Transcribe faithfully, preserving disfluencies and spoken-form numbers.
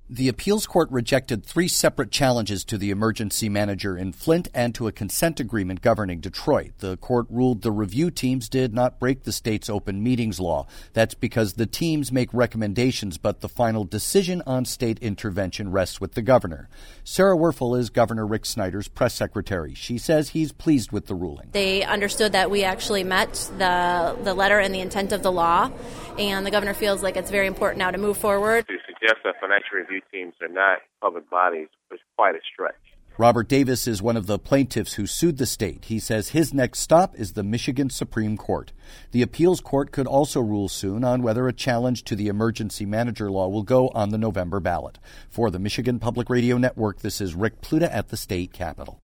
The appeals court rejected three separate challenges to the emergency manager in Flint and to a consent agreement governing Detroit. The court ruled the review teams did not break the state's open meetings law. That's because the teams make recommendations, but the final decision on state intervention rests with the governor. Sarah Werfel is Governor Rick Snyder's press secretary. She says he's pleased with the ruling. They understood that we actually met the, the letter and the intent of the law, and the governor feels like it's very important now to move forward. Suggest that financial review teams are not public bodies was quite a stretch. Robert Davis is one of the plaintiffs who sued the state. He says his next stop is the Michigan Supreme Court. The appeals court could also rule soon on whether a challenge to the emergency manager law will go on the November ballot. For the Michigan Public Radio Network, this is Rick Pluta at the state capitol.